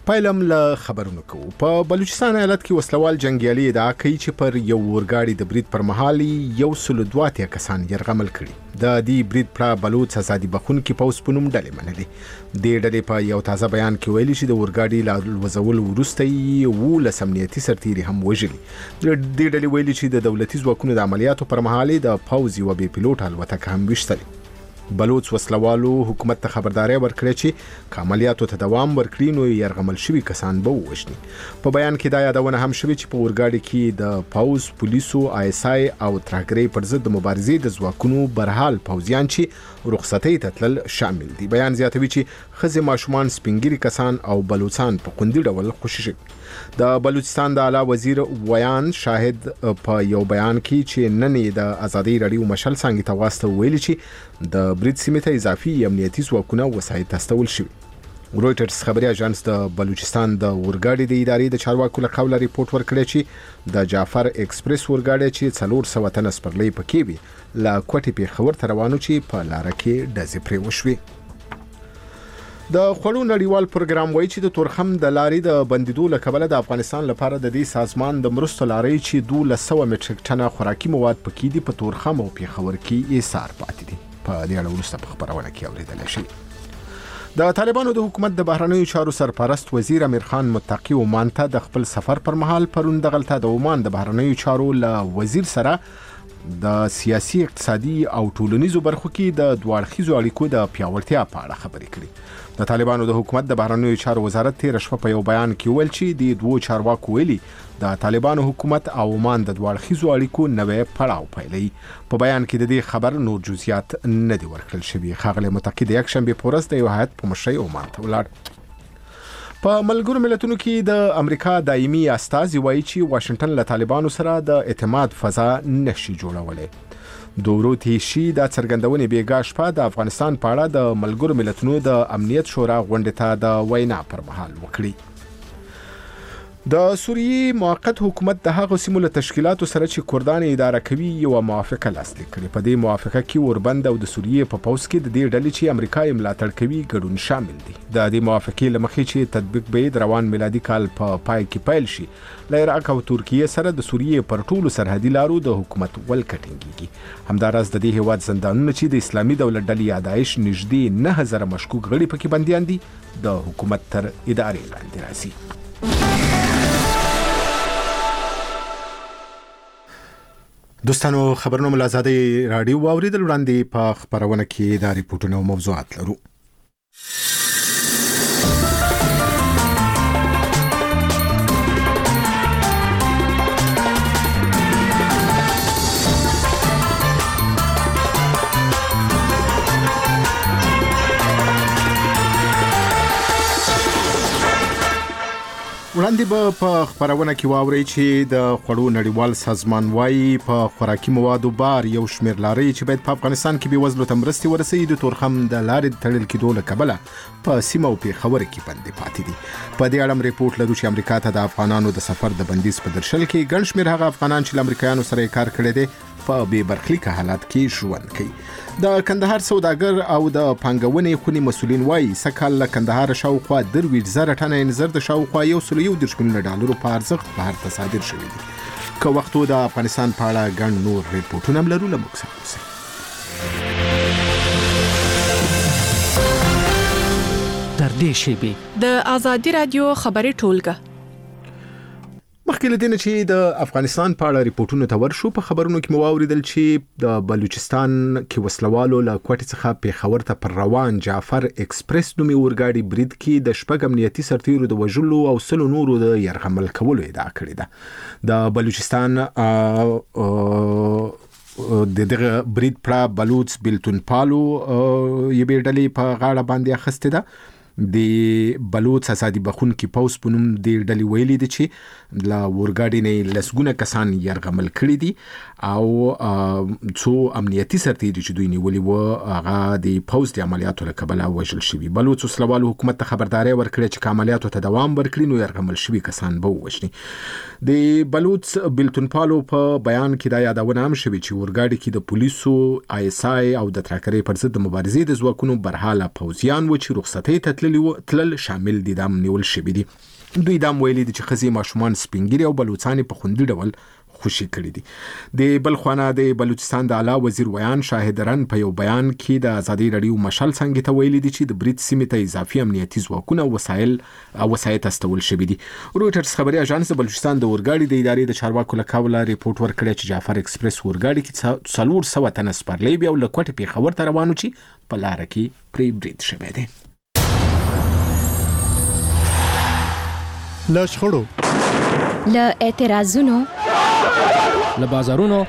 پایلم له خبرونو کوو. په بلوچستان ایالت کې وسلوال جنگیالي ادعا کوي چې پر یو اورګاډي د برید پر مهال 102 کسان یرغمل کړي. د دې برید پر بلوچ ازادي بخونکي پوس په نوم ډلې منلي. د ډلې په یو تازه بیان کې ویلي چې د اورګاډي لا وزول وروسته یې 19 امنیتي سرتیري هم وژلي. د ډلې ویلي چې د دولتي ځواکونو د عملیاتو پر مهال د پوز یو بې پیلوټ الوتکه هم وشتلې. بلوچ وسلوالو حکومت ته خبرداري ورکړه چې عملیاتو ته دوام ورکړي نو يرغمل شوي کسان به ووژني. په بیان کې دا یادونه هم شوې چې په اورګاډي کې د پوز، پولیسو، آیسای او ترهګرۍ پر ضد د مبارزې د ځواکونو برحال پوځیان چې رخصتۍ ته تلل شامل دي. بیان زیاتوي چې ښځې، ماشومان، سپینګیري کسان او بلوچستان په خوندي ډول خوشي شوي. د بلوچستان د اعلی وزیر ویان شاهد په یو بیان کې چې نن د ازادي رادیو مشل څنګه ته واسطه ویلي چې د برید سیمې ته اضافي امنیتي ځواکونه وسایط استول شوي. رويټرز خبري اژانس د بلوچستان د اورګاډي د ادارې د چارواکو له قوله ریپورت ورکړی چې د جعفر ایکسپریس اورګاډي چې 400 تن سپرلۍ پکې وي لا کوټي پیښور ته روانو چې په لار کې ډزې پرې وشوي. د خوړو نړیوال پروګرام وایي چې د تورخم د لارې د بندیدو له کبله د افغانستان لپاره د دې سازمان د مرستو لارې چې 200 مټریک ټنه خوراکي مواد پکې دي په تورخم او پیښور کې ایثار پاتې دي. په دې اړه وروسته په خبرونه کې اوریدل شي. د طالبانو د حکومت د بهرنیو چارو سرپرست وزیر امیر خان متقی عمان ته د خپل سفر پر مهال پرون دغلته د عمان د بهرنیو چارو له وزیر سره د سیاسي، اقتصادي او ټولنیزو برخو کې د دوه اړخیزو اړیکو د پیاوړتیا په اړه خبرې کړې. د طالبانو د حکومت د بهرنیو چارو وزارت تیر شپه په یو بیان کې ویل چې د دوه چارواکو ویلي د طالبانو حکومت او عمان د دوه اړخیزو اړیکو نوې پړاو پیلوي. په بیان کې د دې خبر نور جزئیات نه دي ورکړل شوي. ښاغلی متقی د یکشنبې په ورځ د یو هیات په مشرۍ عمان ته ولاړ. په ملګرو ملتونو کې د امریکا دایمي استازي وایي چې واشنگټن له طالبانو سره د اعتماد فضا نشي جوړولی. دوروتی شي د څرګندونې بیګا شپه د افغانستان په اړه د ملګرو ملتونو د امنیت شورا غونډې ته د وینا پر مهال وکړي. د سوریې موقت حکومت د هغو سیمو له تشکیلاتو سره چې کردان اداره کوي یو موافقه لاسلیک کړې. په دې موافقه کې اوربند او د سوریې په پوځ کې د دې ډلې چې امریکا یې ملاتړ کوي ګډون شامل دي. د دې موافقې له مخې چې تطبیق به د روان میلادي کال په پای کې پیل شي، له عراق او ترکیې سره د سوریې پر ټولو سرحدي لارو د حکومت ولکټینګيږي. همداراز د دې هیواد زندانونه چې د اسلامي دولت ډلې یادایش نږدې 9000 مشکوک غړي پکې بنديان دي د حکومت تر ادارې لاندې راځي. دوستانو خبرونه مل آزادي رادیو واوریدل. وړاندې په خبرونه کې د ریپورتونو موضوعات لرو. وړاندې به په خبرونه کې واوري چې د خوړو نړیوال سازمان وايي په خوراکي موادو بار یو شمېر لارې چې باید په افغانستان کې بېوزلو ته مرستې ورسوي د تورخم د لارې تړل کېدو له کبله په سیمه او پیښور کې بندي پاتې دي. په دې اړه ریپورت لرو چې امریکا ته د افغانانو د سفر د بندیز په درشل کې ګڼ شمېر هغه افغانان چې له امریکایانو سره کار کړی دی په بې برخلیکه حالات کې ژوند کوي. د کندهار سوداګر او د پانګونې خونې مسولین وایي سکهال له کندهار شاوخوا 23,000 ټنه انځر د شاوخوا 110 میلیونه ډالرو په ارزښت بهر ته صادر شوي دي. که وختو د افغانستان په اړه ګڼ نور ریپورټونه هم لرو. له موږ سره اوسئ. تر دې شیبې د ازادي رادیو خبري ټولګه مخکې له دې چې د افغانستان په اړه ریپورتونو ته ورشو، په خبرونو کې مو واوریدل چې د بلوچستان کې وسلوالو له کوټې څخه پیښور ته پر روان جعفر ایکسپریس نومي اورګاډي برید کې د شپږ امنیتي سرتیرو د وژلو او 100 نورو د یرغمل کولو ادعا کړې ده. د بلوچستان د دغه برید پر بلوچ بلتون پالو یبې ډلې په غاړه باندې اخیستې ده. د بلوچ ازادي بخونکي پوس په نوم د ډلې ویلي دي چې لا ورګاډي نه لسګونه کسان یرغمل کړي دي او څو امنیتي سرتیري چې دوی نیولي و هغه د پوس د عملیاتو له کبله وژل شوي. بلوچ وسلوالو حکومت ته خبرداري ورکړه چې عملیاتو ته دوام ورکړي نو یرغمل شوي کسان به ووژني. د بلوچ بلتون پالو په بیان کې دا یادونه هم شوې چې ورګاډي کې د پولیسو، آیسای او د ترهګرۍ پر ضد د مبارزې د ځواکونو برحاله پوځیان و چې رخصتۍ ته تلل شامل دي. دا نیول شوی دي. دوی دا ویلي دي چې ښځې، ماشومان، سپینګیري او بلوچستان په خوندي ډول خوشي کړي دي. د بل خوانه د بلوچستان د اعلی وزیر ویان شاهدرن په یو بیان کې د ازادي رادیو مشال څنګه ته ویلي دي چې د برید سیمې ته اضافي امنیتي ځواکونه او وسایط استول شوي دي. رويټرز خبري اژانس د بلوچستان د اورګاډي د ادارې د چارواکو له قوله ریپورت ورکړی چې جعفر ایکسپریس اورګاډي کې 400 تنه سپرلی بیا له کوټې پیښور ته روانو چې په لار کې پرې برید شوی دی. له شخړو، له اعتراضونو، له بازارونو،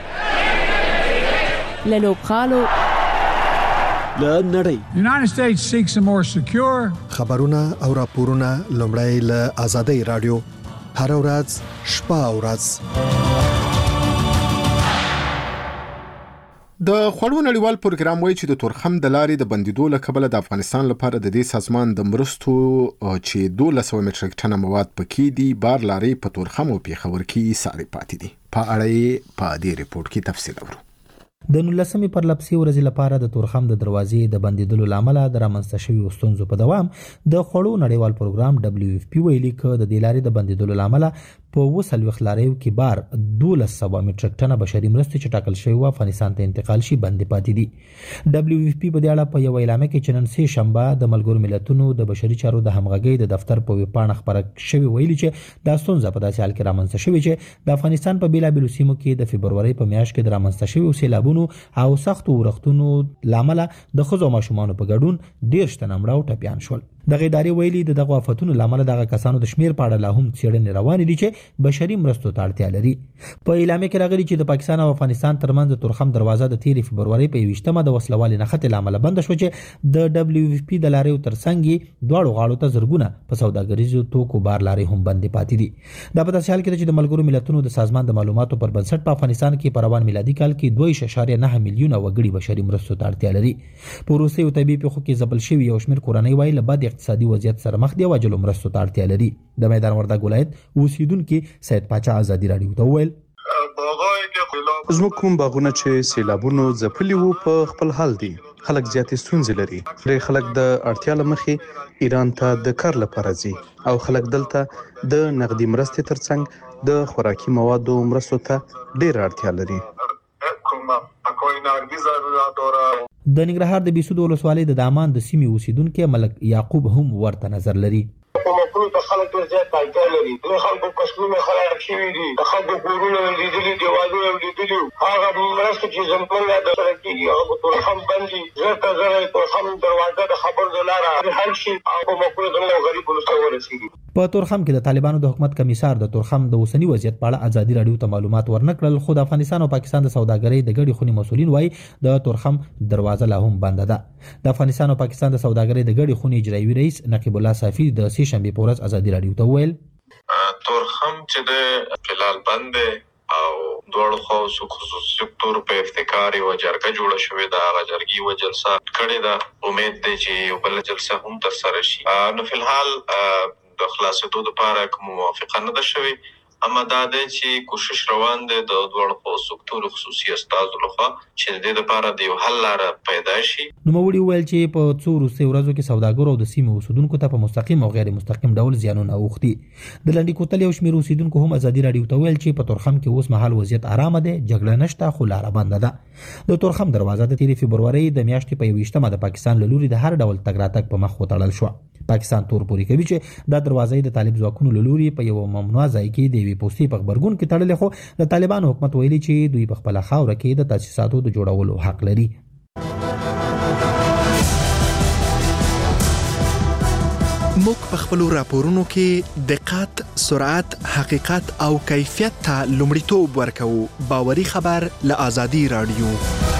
له لوبغالو، له نړۍ. The United States seeks a more secure. خبرونه او راپورونه لومړی له آزادۍ رادیو هر ورځ شپه او ورځ. د خوړو نړیوال پروګرام وایي چې د تورخم د لارې د بندیدو له کبله د افغانستان لپاره د دې سازمان د مرستو چې 1200 متریک ټنه مواد پکې دي بار لارې په تورخم او پیښور کې ساري پاتې دي. په اړه په دې ریپورت کې تفصیل اورو. د 19 پر لپسي ورځې لپاره د تورخم د دروازې د بندیدلو لامل د رامنځته شوی ستونزو په دوام د خوړو نړیوال پروګرام WFP ویلي ک د دې لارې د بندیدلو لامل په وسلوخ لاریو کې بار 1200 متریک ټنه بشري مرستې چې ټاکل شوی و افغانستان ته انتقال شي بندي پاتې دي. WFP په دې اړه په یو اعلامیه کې چې نن سه شنبه د ملګرو ملتونو د بشري چارو د همغږۍ د دفتر په ویبپاڼه خبره شوی ویلي چې دا ستونزه په داسې حال کې رامنځته شوی چې د افغانستان په بیلابیلو سیمو کې د فبرवरी په میاشت کې د رامنځته شوی سیلابونو او سختو ورښتونو لامل د ښځو ماشومانو په ګډون 13 تنه مړه او ټپيان شول. دغه ادارې ویلي د دغه آفتونو لامل دغه کسانو د شمیر په اړه لا هم څېړنې روانې دي چې بشري مرستو ته اړتیا لري. په اعلامیه کې راغلي چې د پاکستان او افغانستان ترمنځ د تورخم دروازه د 13 فبرवरी په 21مه د وسلوالې نښتې لامل بند شو چې د WFP د لاریو ترڅنګ دواړو غاړو ته زرګونه په سوداګریزو توکو بار لارې هم بندي پاتې دي. دا په داسې حال کې چې د ملګرو ملتونو د سازمان د معلوماتو پر بنسټ په افغانستان کې په روان میلادي کال کې 2.9 میلیونه وګړي بشري مرستو ته اړتیا لري. په روسي او طبي پیښو کې ځپل شوی یو شمېر کورنۍ وایي له بد اقتصادي وضعیت سره مخ دي او اجلو مرستو ته اړتیا لري. د میدان وردګ ولایت اوسیدونکو سید پاچا آزادي رادیو ته وویل زموږ کوم باغونه چې سیلابونو ځپلي وو په خپل حال دي. خلک زیاتې ستونزې لري. پرې خلک د اړتیا لمخې ایران ته د کار لپاره ځي او خلک دلته د نقدي مرستې ترڅنګ د خوراکي موادو مرستو ته ډېر اړتیا لري. د ننګرهار د بیسود ولسوالۍ د دامان د سیمې اوسیدونکو ملک یعقوب هم ورته نظر لري. په خلک ډېر زیات اړتیا لري. د خلکو فصلونه خراب شوي دي، د خلکو کورونه لیدلي، دیوالونه لیدلي. هغه مرستې چې زموږ د سره کېږي هغه په تورخم باندې زر ته زر تورخم دروازه د خبر د لاره حل شي او په مکو زموږ غریبو سره ورسېږي. په تورخم کې د طالبانو د حکومت کمیسار د تورخم د اوسنی وضعیت په اړه ازادي رادیو ته معلومات ورنکړل، خو د افغانستان او پاکستان د سوداګرۍ د ګډې خونې مسولین وایي د تورخم دروازه لا هم بنده ده. د افغانستان او پاکستان د سوداګرۍ د ګډې خونې اجرایي رئیس نقیب الله صافي د سه شنبه په ورځ ازادي رادیو ته وویل تورخم چې د فلال بند او دوړ خو خصوصي سکتور په افتکار او جرګه جوړه شوې ده. هغه جرګي و جلسه کړې ده. امید ده چې یو بل جلسه هم تر سره شي. نو فلحال د خلاصېدو لپاره کوم موافقه نه ده شوې، اما دا ده چې کوشش روان ده د دوړ خو سکتور خصوصي استازو لخوا چې د دې لپاره د یو حل لاره پیدا شي. نوموړي ویل چې په څو وروستي ورځو کې سوداګرو او د سیمې اوسیدونکو ته په مستقیم او غیر مستقیم ډول زیانونه اوښتي. د لنډي کوتل یو شمېر اوسیدونکو هم ازادي رادیو ته ویل چې په تورخم کې اوس مهال وضعیت آرامه ده، جګړه نشته، خو لاره بنده ده. د تورخم دروازه د 13 فبرवरी د میاشتې په 21مه د پاکستان له لوري د هر ډول تګ راتګ په مخ وتړل شو. پاکستان تور پوري کوي چې دا دروازه د طالب ځواکونو له لوري په یو ممنوع ځای کې د وی پوسټي په خبرګون کې تړلې، خو د طالبانو حکومت ویلي چې دوی په خپل خاور کې د تاسیساتو د جوړولو حق لري. موږ په خپل راپورونو کې دقت، سرعت، حقیقت او کیفیت ته لومړیتوب ورکوو. باوري خبر له آزادي رادیو.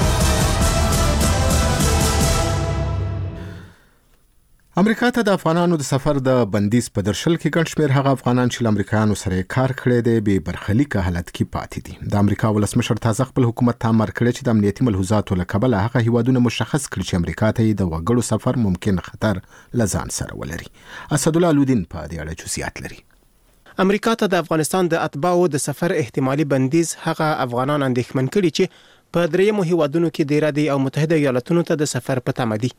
امریکا ته د افغانانو د سفر د بندیز په درشل کې ګڼ شمېر هغه افغانان چې له امریکایانو سره کار کړی دی بې برخلیکه حالت کې پاتې دي. د امریکا ولسمشر تازه خپل حکومت ته امر کړی چې د امنیتي ملحوظاتو له کبله هغه هیوادونه مشخص کړي چې امریکا ته د وګړو سفر ممکن خطر له ځان سره ولري. اسدالله الودین په دې اړه جزئیات لري. امریکا ته د افغانستان د اتباعو د سفر احتمالي بندیز هغه افغانان اندېښمن کړي چې په دریمو هیوادونو کې د ایران او متحده ایالاتونو ته د سفر په تمه دي.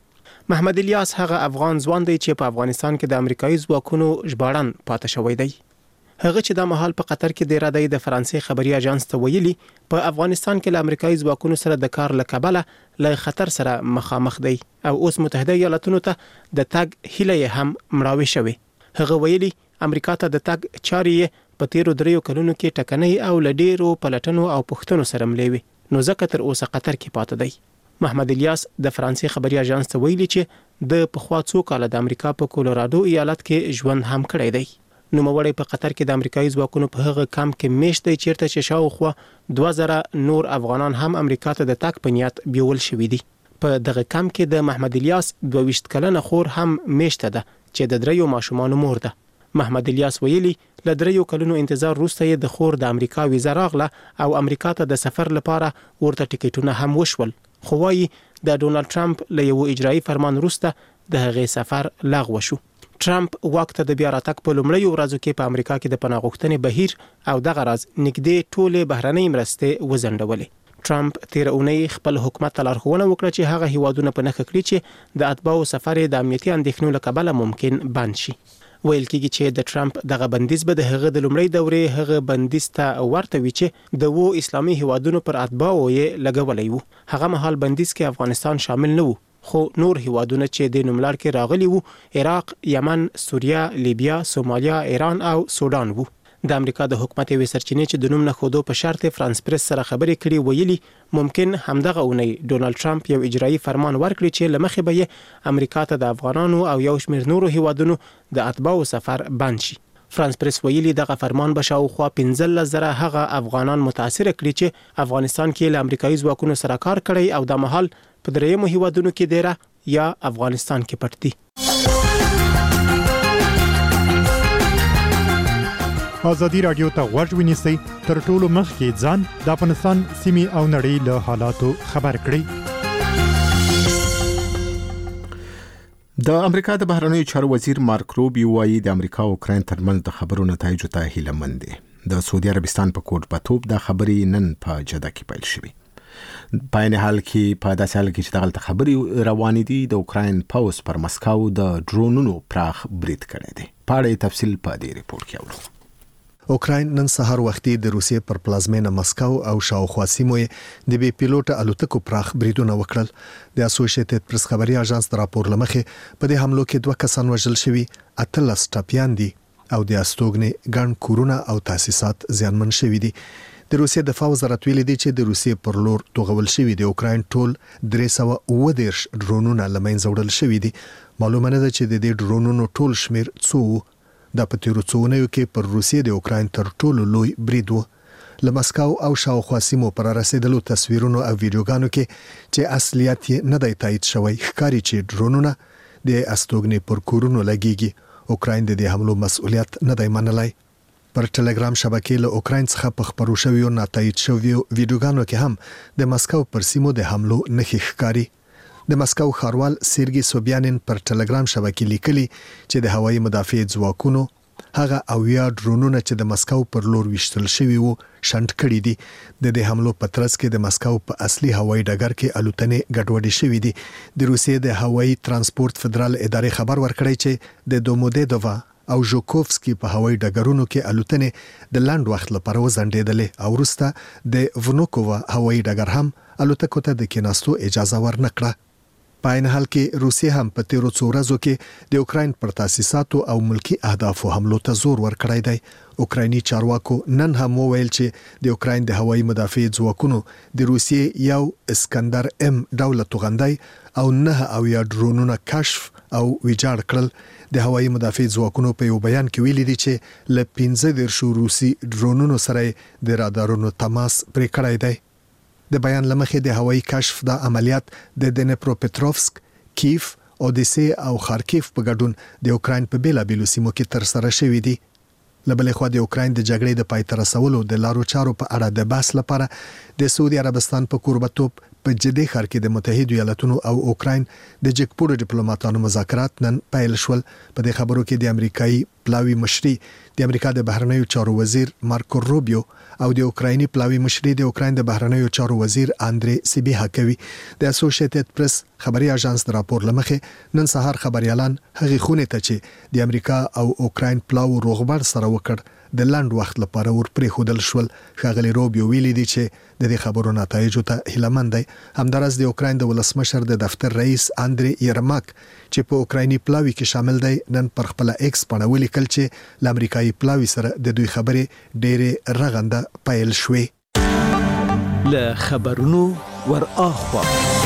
محمد الیاس هغه افغان ځوان دی چې په افغانستان کې د امریکایي ځواکونو ژباړن پاتې شوی دی. هغه چې د مهال په قطر کې د را دی د فرانسې خبري اژانس ته ویلي په افغانستان کې له امریکایي ځواکونو سره د کار لکبله له خطر سره مخامخ دی او اوس متحده ایالاتونو ته د تګ هیله هم مړاوي شوی. هغه ویلي امریکا ته د تګ چارې په تیرو 3 کلونو کې ټکنۍ او لډیرو پلټنو او پښتنو سره ملوي، نو ځکه تر اوسه قطر کې پاتې دی. محمد الیاس د فرانسې خبري اژانس ته ویلي چې د پخوا څو کال د امریکا په کولورادو ایالت کې ژوند هم کړی دی. نو موري په قطر کې د امریکایي ځواکونو په هغه کم کې میشت دی چیرته چې شاوخوا 2000 نور افغانان هم امریکا ته د تک په نیت بیول شوی دي. په دغه کم کې د محمد الیاس 22 کلنه خور هم میشت ده چې د 3 ماشومان مور ده. محمد الیاس ویلي ل 3 کلونو انتظار وروسته د خور د امریکا ویزا راغله او امریکا ته د سفر لپاره ورته ټیکټونه هم وشول، خو وايي د ډونالد ټرمپ له یو اجرایي فرمان وروسته د هغې سفر لغوه شو. ټرمپ واک ته د بیا راتګ په لومړیو ورځو کې په امریکا کې د پناه غوښتنې بهیر او دغه راز نږدې ټولې بهرنۍ مرستې وزندولې. ټرمپ تیر اونۍ خپل حکومت ته لارښوونه وکړه چې هغه هیوادونه په نښه کړي چې د اتباعو سفر د امنیتي اندېښنو له کبله ممکن بند شي. ویل کېږي چې د ټرمپ دغه بندیز به د هغه د لومړۍ دورې هغه بندیز ته ورته وي چې د وو اسلامي هیوادونو پر اتباعو یې لګولې وو. هغه مهال بندیز کې افغانستان شامل نه وو، خو نور هیوادونه چې د نوملړ کې راغلي وو عراق، یمن، سوریه، لیبیا، سومالیا، ایران او سودان وو. د امریکا د حکومت وی سرچینې چې د نوم نه خودو په شرط فرانس پریس سره خبرې کړي ویلي ممکن همدغه اونۍ ډونالد ټرمپ یو اجرایي فرمان ورکړي چې لمخې به یې امریکا ته د افغانانو او یو شمېر نورو هیوادونو د اتباعو سفر بند شي. فرانس پریس ویلي دغه فرمان به شاوخوا 15,000 هغه افغانان متاثر کړي چې افغانستان کې له امریکایي ځواکونو سره کار کړی او د مهال په 3 هیوادونو کې دیره یا افغانستان کې پټ دي. ازادي رادیو ته غوږ ونیسئ تر ټولو مخکې ځان د افغانستان سیمې او نړۍ له حالاتو خبر کړئ. د امریکا د بهرنیو چارو وزیر مارک روبیو وايي د امریکا او اوکراین ترمنځ د خبرو نتایجو ته هیله مند دي. د سعودي عربستان په کوربتوب د خبرې نن په جده کې پیل شوې. په عین حال کې په داسې حال کې چې دغلته خبرې روانې دي د اوکراین پوځ پر مسکو د ډرونونو پراخ برید کړی دی. په اړه تفصیل په دې ریپورت کې اورو. اوکراین نن سهار وختي د روسیې پر پلازمینه مسکو او شاوخوا سیمو د بي پیلوټ الوتکو پراخ بریدونه وکړل. د اسوسییټډ پریس خبري اژانس د راپور لمخې په دې حملو کې 2 کسان وژل شوي، 18 ټپيان دي او د استوګنې ګڼ کورونه او تاسیسات زیانمن شوي دي. د روسیې دفاع وزارت ویلي دی چې د روسیې پر لور توغول شوي د اوکراین ټول 310 ډرونونه لمنځه وړل شوي دي. معلومه نه ده چې د دې ډرونونو ټول شمیر څو د پتیرو څونیو کې پر روسیې د اوکراین تر ټولو لوی برید و. له مسکو او شاوخوا سیمو پر رسیدلو تصویرونو او ویډیوګانو کې چې اصلیت یې نه دی تایید شوی ښکاري چې ډرونونه د استوګنې پر کورونو لګیږي. اوکراین د دې حملو مسؤلیت نه دی منلای. پر ټلګرام شبکې له اوکراین څخه په خبرو شویو ناتایید شویو ویډیوګانو کې هم د مسکو پر سیمو د حملو نښې ښکاري. د مسکو ښاروال سیرګي سوبیانین پر ټلګرام شبکې لیکلي چې د هوایي مدافع ځواکونو هغه اویا ډرونونه چې د مسکو پر لور وشتل شوي وو شنډ کړي دي. د دې حملو په ترڅ کې د مسکو په اصلي هوایي ډګر کې الوتنې ګډوډې شوې دي. د روسیې د هوایي ترانسپورت فدرال ادارې خبر ورکړی چې د دومودیدووا او ژوکوفسکي په هوایي ډګرونو کې الوتنې د لاند وخت لپاره وځنډېدلې او وروسته د ونوکووا هوایي ډګر هم الوتکو ته د کېناستو اجازه ورنکړه. په عین حال کې روسیه هم په تیرو څو ورځو کې د اوکراین پر تاسیساتو او ملکی اهدافو حملو ته زور ورکړی دی. اوکرایني چارواکو نن هم وویل چې د اوکراین د هوایي مدافع ځواکونو د روسیې یو اسکندر ام ډول توغندی او 9 ډرونونه کشف او ویجاړ کړل. د هوایي مدافع ځواکونو په یو بیان کې ویلي دي چې ل 15 روسي ډرونونو سره د رادارونو تماس پرې کړی دی. د بیان لمخې د هوایي کشف د عملیات د دنپروپټروفسک، کیف، اودیسه او خارکیف په ګډون د اوکراین په بیلابیلو سیمو کې تر سره شوې دي. لبلې خو د اوکراین د جګړې د پای ته رسولو د لارو چارو په اړه د بحث لپاره د سعودي عربستان په کوربتوب په جدي ښار کې د متحده ایالاتونو او اوکراین د جګپور ډیپلوماټانو مذاکرات نن پیل شول. په دې خبرو کې د امریکایي پلاوی مشري د امریکا د بهرنیو چارو وزیر مارکو روبیو او د اوکرایني پلاوی مشري د اوکراین د بهرنیو چارو وزیر اندري سیبیها کوي. د اسوسییټډ پریس خبري اژانس د راپور لمخې نن سهار خبريالان هغه خونه ته چې د امریکا او اوکراین پلاو روغبړ سره وکړ د لاند وخت لپاره ورپرې خودل شول. ښاغلي روبیو ویلي دی چې د دې خبرو نتایج ته هیلمند دی. همدارس د اوکراین د ولسمشر د دفتر رئیس اندري یرماک چې په اوکرایني پلاوی کې شامل دی نن پر خپل ایکس باندې ولیکل چې د امریکایي پلاوی سره د دوی خبرې ډېرې رغنده پیل شوې. له خبرونو ور اخوا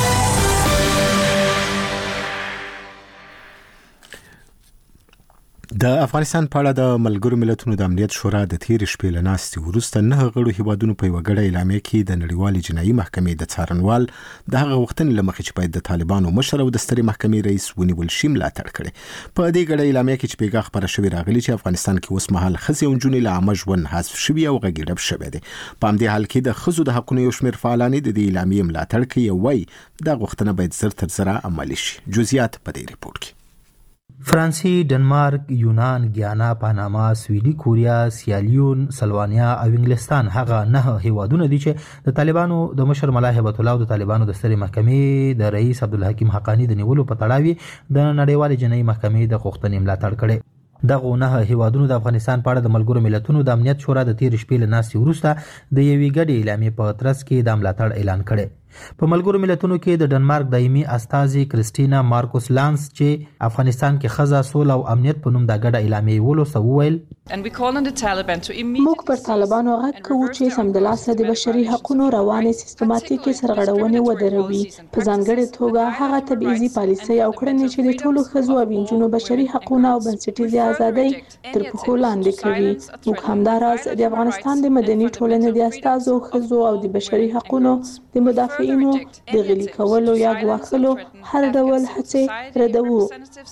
د افغانستان په اړه د ملګرو ملتونو د امنیت شورا د تیر شپې له ناستې وروسته 9 غړو هیوادونو په یو غړی اعلامیه کې د نړیوالې جنایي محکمې د څارنوال د هغه وختن لمخې چې باید د طالبانو مشر او د سترې محکمې رئیس ونیول شي ملاتړ کړي. په دې غړی اعلامیه کې چې پیغام خبره شوی راغلی چې افغانستان کې اوس مهال ښځې او نجونې له عامه ژوند حذف شوي او غږیډب شوی دي. په همدې حال کې د ښځو د حقوقو یو شمېر فعالان د دې اعلامیې ملاتړ کوي او وايي دا غوښتنه باید زر تر زره عملي شي. جزئیات په دې ریپورت کې. فرانسې، ډنمارک، یونان، ګیانا، پاناما، سویلي کوریا، سیالیون، سلوانیا او انګلستان هغه 9 هیوادونه دي چې د طالبانو د مشر ملا هیبت الله او د طالبانو د سترې محکمې د رئیس عبدالحکیم حقانی د نیولو په تړاو د نړیوالې جنایي محکمې د غوښتنې ملاتړ کړي. دغه 9 هیوادونو د افغانستان په اړه د ملګرو ملتونو د امنیت شورا د تیر شپې له ناستې وروسته د یوې ګډې اعلامیې په ترڅ کې د ملاتړ اعلان کړي. په ملګرو ملتونو کې د ډنمارک دایمي استازي کریسټینا مارکوس لانس چې افغانستان کې ښځه، سوله او امنیت په نوم د ګډه اعلامیې ولوسته وویل موږ پر طالبانو غږ کوو چې سمدلاسه د بشري حقوقو روانې سیستماتیکي سرغړونې ودروي، په ځانګړې توګه هغه تبعیضي پالیسۍ او کړنې چې د ټولو ښځو او نجونو بشري حقوقو او بنسټیزې ازادۍ تر پښو لاندې کوي. موږ همداراز د افغانستان د مدني ټولنې د استازو، ښځو او د بشري حقوقو د مدافعینو د غلي کولو یا ګواښلو هر ډول هڅې ردوو.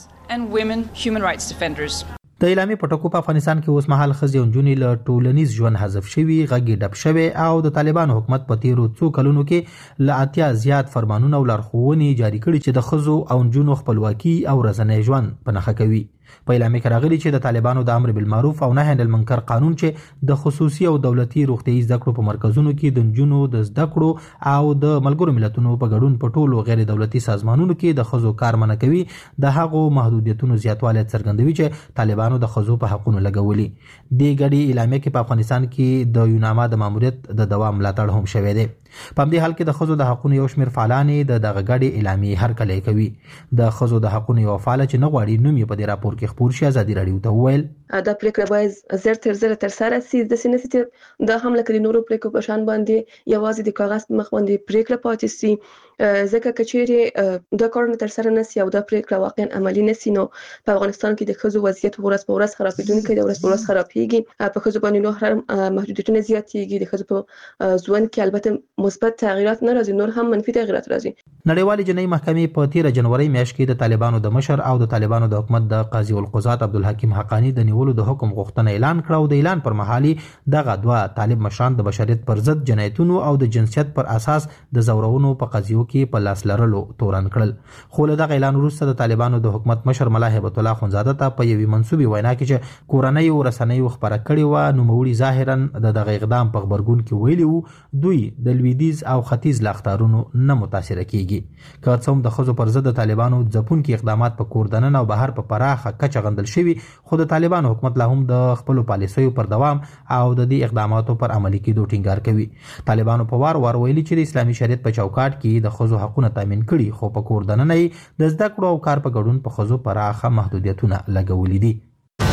د اعلامیې په ټکو په افغانستان کې اوس مهال ښځې او نجونې له ټولنیز ژوند حذف شوي، غږیډب شوي او د طالبانو حکومت په تیرو څو کلونو کې له 80 زیات فرمانونه او لارښوونې جاري کړي چې د ښځو او نجونو خپلواکي او ورځنی ژوند په نښه کوي. په اعلامیه کې راغلي چې د طالبانو د امر بالمعروف او نهي عن المنکر قانون چې د خصوصي او دولتي روغتيایي زده کړو په مرکزونو کې د نجونو د زده کړو او د ملګرو ملتونو په ګډون په ټولو غیر دولتي سازمانونو کې د ښځو کار منع کوي، د هغو محدودیتونو زیاتوالی څرګندوي چې طالبانو د ښځو په حقوقو لګولي. د ګډې اعلامیه کې په افغانستان کې د یوناما د ماموریت د دوام ملاتړ هم شوی دی. په همدې حال کې د ښځو د حقوقو یو شمېر فعالان د دغه ګډې اعلامیې هرکلی کوي. د ښځو د حقوقو یو فعال چې نه غواړي نوم یې په دې راپور کې خپور شي ازادي راډیو ته وویل دا پریکړه باید زر تر زره تر سره سي د سینې د هم لکه د نورو پریکړو په شان باندې یوازې د کاغذ مخ باندې پریکړه پاتې سي، ځکه کچېرې د کارونه تر سره نسی او د پریکړه واقعا عملی نسی نو په افغانستان کې د ښځو وضعیت ورځ په ورځ خرابېدونکی دی، ورځ په ورځ خرابېږي، په ښځو باندې نور محدودیتونه زیاتېږي، د ښځو په ژوند کې البته مثبت تغیرات نه راځي، نور هم منفي تغیرات راځي. نړیوالې جنایي محکمې په 13 جنوري میاشت کې د طالبانو د مشر او د طالبانو د حکومت د قاضي القضات عبدالحکیم حقانی د نیولو د حکم غوښتنه اعلان کړه او د اعلان پر مهال دغه دوه طالب مشران د بشریت پر ضد جنایتونو او د جنسیت پر اساس د زورونو په قضیو کې په لاس لرلو تورن کړل. خو له دغه اعلان وروسته د طالبانو د حکومت مشر ملا هیبت الله خونزاده ته په یوې منسوبې وینا کې چې کورنۍ او رسنۍ خبره کړې و، نوموړي ظاهرا د دغه اقدام په خبرګون کې ویلي وو دوی د لویدیز او ختیځ لاختارونو نه متاثر کیږي. که څوم د ښځو پر ضد د طالبانو ځپونکي اقدامات په کور دننه او بهر په پراخه کچه غندل شوي، خو د طالبانو حکومت لا هم د خپلو پالیسیو پر دوام او د دې اقداماتو پر عملي کېدو ټینګار کوي. طالبانو په وار وار ویلي چې د اسلامي شریعت په چوکاټ کې د ښځو حقونه تامین کړي، خو په کور دننه یې د زده کړو او کار په ګډون په ښځو پراخه محدودیتونه لګولي دي.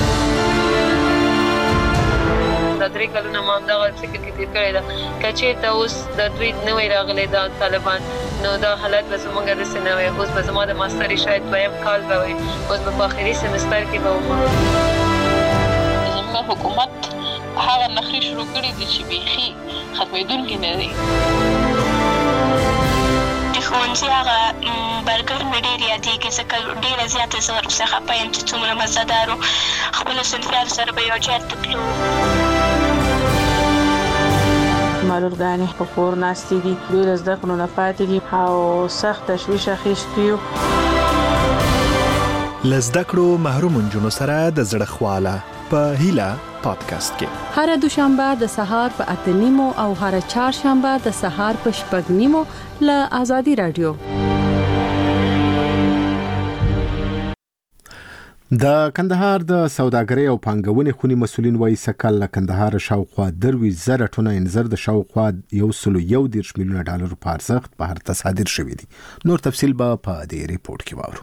د 3 کلونو ما همدغه فکر کې تیر کړی ده، که چېرته اوس د دوی نوی راغلی دا طالبان نو دا حالت به زموږ داسې نه وی. اوس به زما د ماستري شاید 2م کال به وي، اوس به په آخري سمستر کې به وم. زموږ حکومت هغه نخرې شروع کړي دي چې بیخي ختمېدونکي نه دي. د ښوونځي هغه برګر مې ډېر یادېږي، ځکه ډېره زیاته زه ورپسې خفه یم چې څومره مزهدار و. خپلو صنفیانو سره به یو ځای ته تلو. مالورګانې په کور ناستې دي، دوی له زده کړو نه پاتې دي او سخت تشویش اخیستی یو. له زده کړو محروم نجونو سره د زړه خواله په هیله پادکاسټ کې هر دوشنبه د سهار په 8:30 او هر چهارشنبه د سهار په 6:30 له آزادي رادیو. د کندهار د سوداګرۍ او پانګونې خونی مسولین وایي سکل له کندهار شاوخوا 20,000 ټنه انځر د شاوخوا 1.1 میلیون ډالر په ارزښت بهر ته صادر شوی دي. نور تفصیل به په دې ریپورت کې واورو.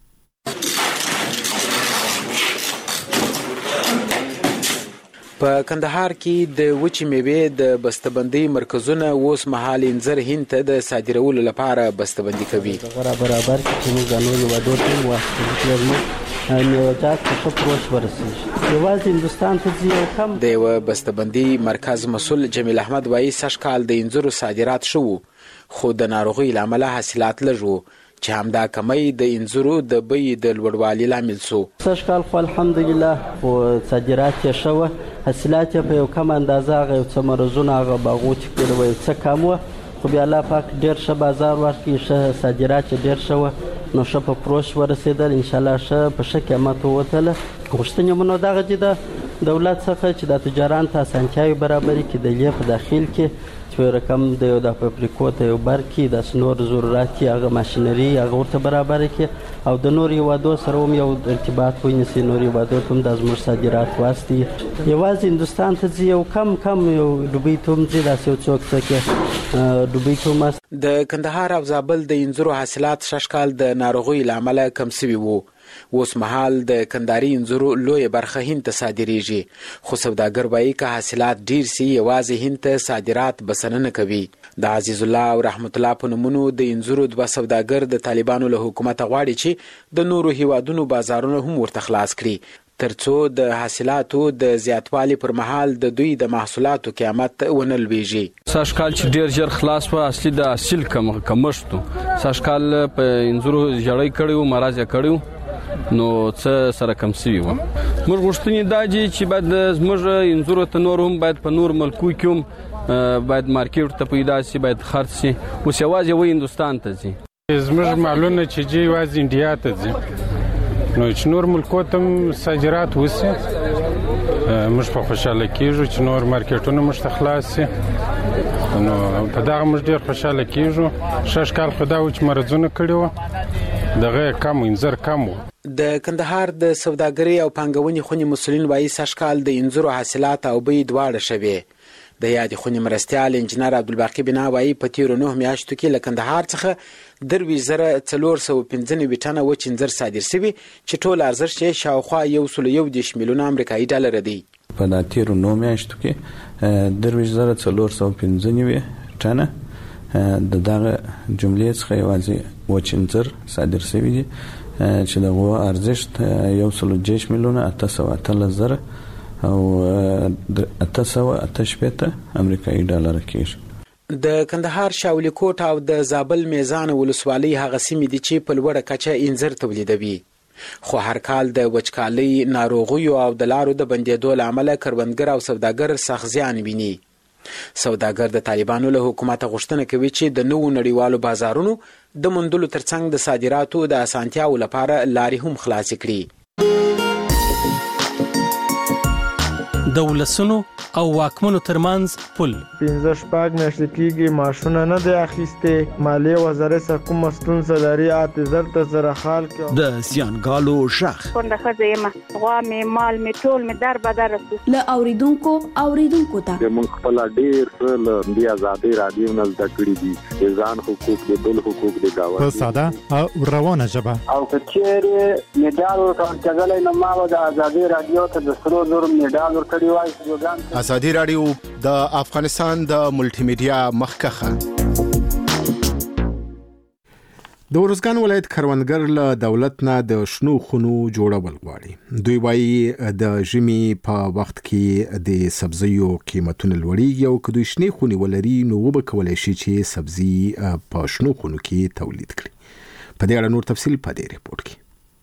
په کندهار کې د وچې میوې د بسته‌بندۍ مرکزونه اوس مهال انځر هند ته د صادرولو لپاره بسته‌بندي کوي. برابر چې موږ غنوي ودور ته واسطه نیوجات په پروش ورسېږي. یوازې هندستان ته ځي او کم د یو بسته‌بندۍ مرکز مسول جمیل احمد وایي سږ کال د انځرو صادرات شو خو د ناروغۍ لامل حاصلات لږ وو چې همدا کمی د انځرو د بیې د لوړوالي لامل شو. سږ کال خو الحمدلله خو صادرات یې شوه، حاصلات یې په یو کم اندازه هغه یو څه مرزونه هغه باغو چې کړی وو څه کم وو، خو بیا الله پاک ډېر ښه بازار ورکړي، ښه صادرات یې ډېر شوه نو ښه په پروش ورسېدل، انشاءالله ښه په ښه قیمت ووتله. غوښتنې مو نو دغه چې د دولت څخه چې د تجاران ته اسانتیاوې برابرې کړي، د لیې په داخل کې چې رقم د یو د فابریکو ته یو برکې د نور ضرورت هغه ماشینري هغه ورته برابر کړي او د نور هیوادو سره هم یو ارتباط ونیسي، نور هیوادو ته هم د زموږ صادرات واسطي. یوازې هندوستان ته ځي یو کم یو دوبۍ ته هم ځي، داسې یو څوک څه کې دوبۍ ته هم. د کندهار او زابل د انځرو حاصلات شش کال د ناروغۍ له امله کم سوي وو. اوس مهال د کندهاري انځرو لویه برخه هند ته صادریږي، خو سوداګر وایي که حاصلات ډیر سي یوازې هند ته صادرات بسنه کوي. د عزیز الله او رحمت الله په نومونو د انځرو دوه سوداګر د طالبانو له حکومت غواړي چې د نورو هیوادونو بازارونه هم ورته خلاص کړي ترڅو د حاصلاتو د زیاتوالي پر مهال د دوی د محصولاتو قیمت ونه لویږي. سږ کال چې ډیر ژر خلاص و اصلي د حاصل کمښت سږ کال په انځرو جړۍ کړیو مرز یې کړیو نو څه سره کم سوي و. موږ غوښتنې دا دي چې باید زموږ انځرو ته نور هم باید په نور ملکو کې هم باید مارکیټ ته پیدا سي، باید خرڅ سي. اوس یوازې و هندوستان ته ځي، زموږ مالونه چې جي یوازې انډیا ته ځي نو چې نور ملکو ته صادرات وسي موږ په خوشاله کېږو چې نور مارکیټونه موږ ته خلاص سي نو په دغه موږ ډېر خوشاله کېږو. شش کال خو دا و چې مرضونه کړي وو دغه کم انځر کم و. د کندهار د سوداګرۍ او پانګونې خونې مسولین وایي سږ کال د انځرو حاصلات او بیې دواړه شوې. د یادې خونې مرستیال انجینر عبدالباقي بنا وایي په تیرو 9 میاشتو کې له کندهار څخه 23,495 ټنه وچ انځر صادر شوي چې ټول ارزښت یې شاوخوا 1.1 میلیون امریکایي ډالر دی. په تیرو 9 میاشتو کې 23,495 ټنه د دغه جملې څخه یوازې وچ انځر صادر شوي دي چې دغه ارزښت 1.8 میلیون 818,000 او 888 امریکایي ډالر کېږي. د کندهار شاولی کوټ او د زابل میزان ولسوالۍ هغه سیمې دي چې په لوړه کچه انځر تولیدوي، خو هر کال د وچکالۍ ناروغیو او د لارو د بندېدو له امله کروندګر او سوداګر سخت زیان ویني. سوداګر د طالبانو له حکومت غوښتنه کوي چې د نوو نړیوالو بازارونو د موندلو ترڅنګ د صادراتو د اسانتیاو لپاره لارې هم خلاصې کړي. د ولسونو او واکمنو ترمنځ پل 15 میاشتې کېږي معاشونه نه دی اخیستې، مالیې وزارت څخه کومه ستونزه لري اعتذار ته سره حال کې د زیانګالو شخ پنده ښځه یم، غوا مې مال مې ټول مې در بدر رسو له اوریدونکو ته موږ خپل ډېر څه له دې آزادۍ رادیو نه زده کړي دي، د ځان حقوق د بل حقوق د گاونډي په ساده او روانه ژبه. او که چېرې میډال ورکول کېدلی نو ما به د آزادۍ رادیو ته د 3,000 میډال ورکړی وای. آزادي رادیو د افغانستان د ملټي میډیا مخکخه. د ورزګان ولایت کروندګر له دولت نه د شنو خونو جوړول غواړي. دوی وایي د ژمي په وخت کې د سبزیو قیمتونه لوړیږي او که دوی شنې خونې ولري نو وبه کولی شي چې سبزي په شنو خونو کې تولید کړي. په دې اړه نور تفصیل په دې ریپورت کې.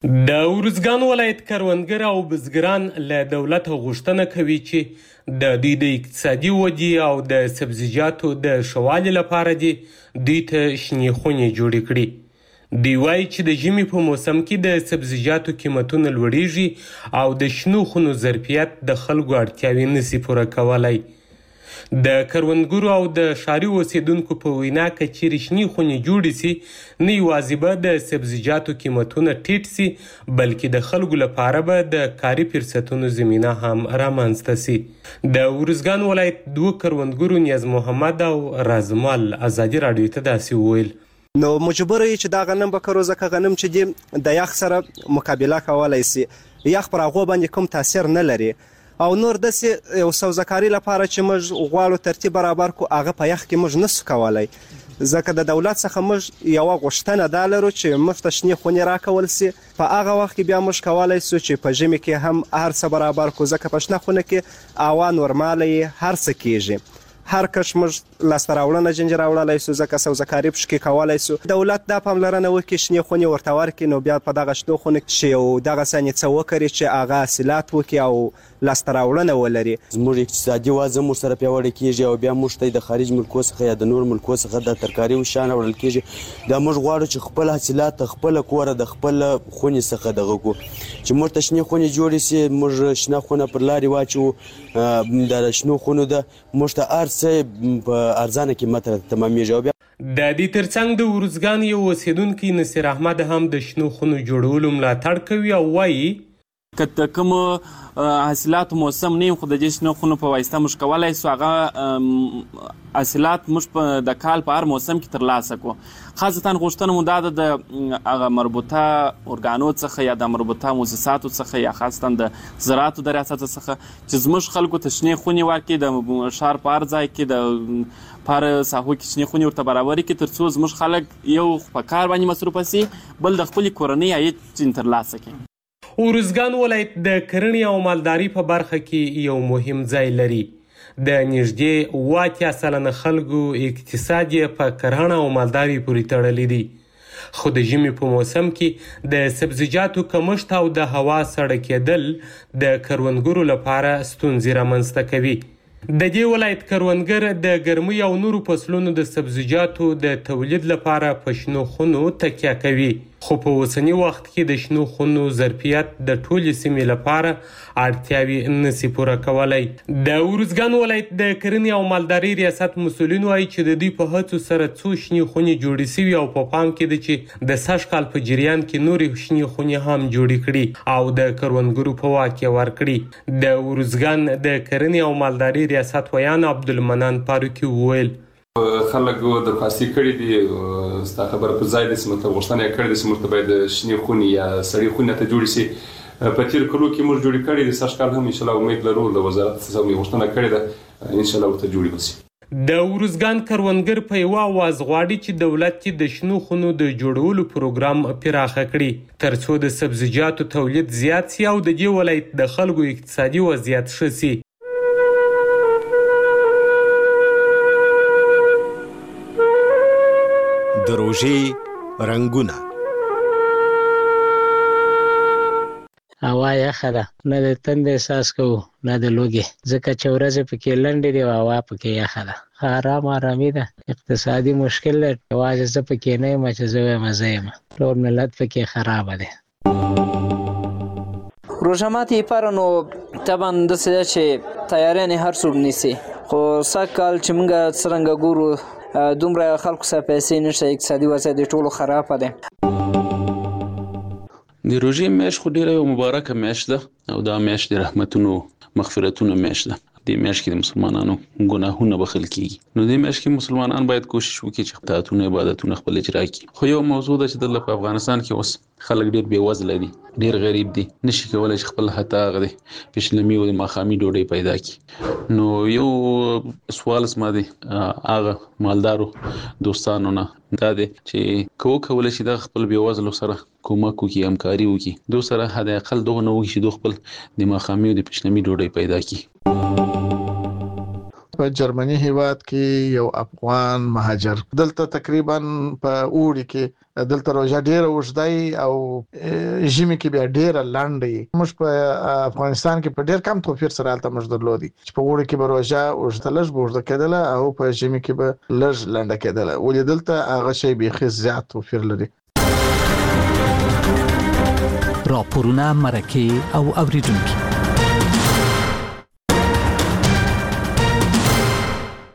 د ارزګان ولایت کروندګر او بزګران له دولت غوښتنه کوي چې د دوی د اقتصادي ودې او د سبزیجاتو د ښه والي لپاره دوی ته شنې خونې جوړې کړي. دوی وایي چې د ژمي په موسم کې د سبزیجاتو قیمتونه لوړیږي او د شنو خونو ظرفیت د خلکو اړتیاوې نشي پوره کولی. د کروندګرو او د ښاري اوسیدونکو په وینا که چیرې شنې خونې جوړې سي نه یوازې به د سبزیجاتو قیمتونه ټیټ سي بلکې د خلکو لپاره به د کاري فرصتونو زمینه هم رامنځته سي. د ارزګان ولایت 2 کروندګرو نیاز محمد او رازمال ازادي راډیو ته داسې وویل. نو مجبور یې چې دا غنم به کرو ځکه غنم چې دی د یخ سره مقابله کولی سي. یخ پر هغو باندې کوم تاثیر نه لري او نور داسې یو سوزکاري لپاره چې موږ غواړو ترتیب برابر کو هغه په یخ کې موږ نسو کولی ځکه د دولت څخه موږ یوه غوښتنه دا لرو چې موږ ته شنې خونې راکول سي. په هغه وخت کې بیا موږ کولی سو چې په ژمي کې هم هر څه برابر کو ځکه په شنه خونه کې هوا نورماله یې هر څه کیږي. هر کش موږ لاسته راوړنه جنجه راوړلی سو ځکه سوزکاري پشکې کولی سو. دولت دا پاملرنه وکړي شنې خونې ورته ورکړي نو بیا په دغه شنو خونو کې یو دغه څه څه وکړي چې هغه حاصلات وکړي او لاسته راوړنه ولري. زموږ اقتصادي وضع موږ سره پیاوړی کیږي او بیا موږ ته د خارج ملکو څخه یا د نور ملکو څخه د ترکاري او شیان راوړل کیږي. دا موږ غواړو چې خپل حاصلات خپل کوره د خپل خونې څخه دغه کو چې موږ ته شنې خونې جوړې سي. موږ شنه خونه پر لارې واچو د شنو خونو د موږ ته هر څه په ارزانه قیمت تمامیږي. د دې ترڅنګ د ارزګان یو اوسیدونکي نصیر احمد هم د شنو خونو جوړولو ملاتړ کوي او وایي که د کوم حاصلاتو موسم نه خو د دې شنو خونو په واسطه موږ کولی سو هغه حاصلات موږ د کال په هر موسم کې ترلاسه کړو. خاصتا غوښتنه مو دا ده د هغه مربوطه ارګانو څخه یا د مربوطه مؤسساتو څخه یا خاصتا د زراعتو د ریاست څخه چې زموږ خلکو ته شنې خونې ورکړي د ښار په هر ځای کې د په هر ساحو کې شنې خونې ورته برابرې کړي تر څو زموږ خلک یو په کار باندې مصروفه سي بل د خپلې کورنۍ عاید ترلاسه کړي. ارزګان ولایت د کرنې او مالداري په برخه کې یو مهم ځای لري. د نږدې 80% خلکو اقتصاد یې په کرهڼه او مالداري پورې تړلی دی. خو د ژمي په موسم کې د سبزیجاتو کمښت او د هوا سړه کېدل د کروندګرو لپاره ستونزې رامنځته کوي. د دې ولایت کروندګر د ګرمۍ او نورو فصلونو د سبزیجاتو د تولید لپاره په شنو خونو تکیه کوي. خو په اوسني وخت کې د شنو خونو ظرفیت د ټولې سیمې لپاره اړتیاوې نشي پوره کولی. د ارزګان ولایت د کرنې او مالدارۍ ریاست مسؤلین وایي چې د دوی په هڅو سره څو شنې خونې جوړې سوي او په پام کې ده چې د سږ کال په جریان کې نورې شنې خونې هم جوړې کړي او د کروندګرو په واک کې ورکړي. د ارزګان د کرنې او مالدارۍ ریاست ویان عبدالمنان فاروقي وویل خلک درخواستي کړي دي ستا خبره په ځای ده چې موږ ته غوښتنه یې کړې ده چې موږ ته باید شنې خونې یا سړې خونې ته جوړې سي. په تېرو کلو کې موږ جوړې کړې دي. سږ کال هم انشاءالله امید لرو د وزارت څخه موږ غوښتنه کړې ده انشاءالله ورته جوړې به سي. د ارزګان کروندګر په یوه آواز غواړي چې دولت د شنو خونو د جوړولو پروګرام پراخه کړي تر څو د سبزیجاتو تولید زیات سي او د دې ولایت د خلکو اقتصادي وضعیت ښه سي. د روژې رنګونه هوا یخه ده نه د تندې احساس کوو نه د لوږې ځکه چې ورځې پکې لنډې دي او هوا پکې یخه ده. آرامي ده. اقتصادي مشکل دی یوازې زه پکې نه یم چې زه وایم زه یم ټول ملت پکې خرابه دی. روژه ماتي لپاره نو طبعا داسې ده چې تیاریانې هر څوک نیسي خو سږ کال چې موږ څرنګه ګورو دومره خلکو سره پیسې نشته اقتصادي وضعیت د ټولو خرابه دی. د روژې میاشت خو ډیره یو مبارکه میاشت ده او دا میاشت د رحمتونو مغفرتونو میاشت ده. د میاشت کې د مسلمانانو ګناهونه بخښل کیږي. نو د میاشت کې مسلمانان باید کوشش وکړي چې طاعتونه عبادتونه خپل اجرا کړي. خو یو موضوع ده چې د افغانستان کې اوس خلک ډیر بې وزله دي ډیر غریب دي نشي کولای چې خپل حتی هغه د پښلمي او ماښامي ډوډۍ پیدا کړي. نو یو سوال زما دی هغه مالدارو دوستانو نه دا دی چې کولای شي د خپل بې وزلو سره کومک وکړي همکاري وکړي دوی سره حد اقل دغه نه وکړي چې دوی خپل د ماښامي او د پښلمي ډوډۍ پیدا کړي. په جرمني هیواد کې یو افغان مهاجر دلته تقریبا په اوړي کې دلته روزه ډیره وژدای او ژمي کې بیا ډیره لنډي. موږ په افغانستان کې په ډیر کم توفیر سره الته موږ درلودي چې په اوړي کې به روزه وژدلش بوجده کېدله او په ژمي کې به لږ لنډه کېدله، ولې دلته هغه شی بیخي زیات توفیر لري. راپورونه، مرکې او اوریدونکو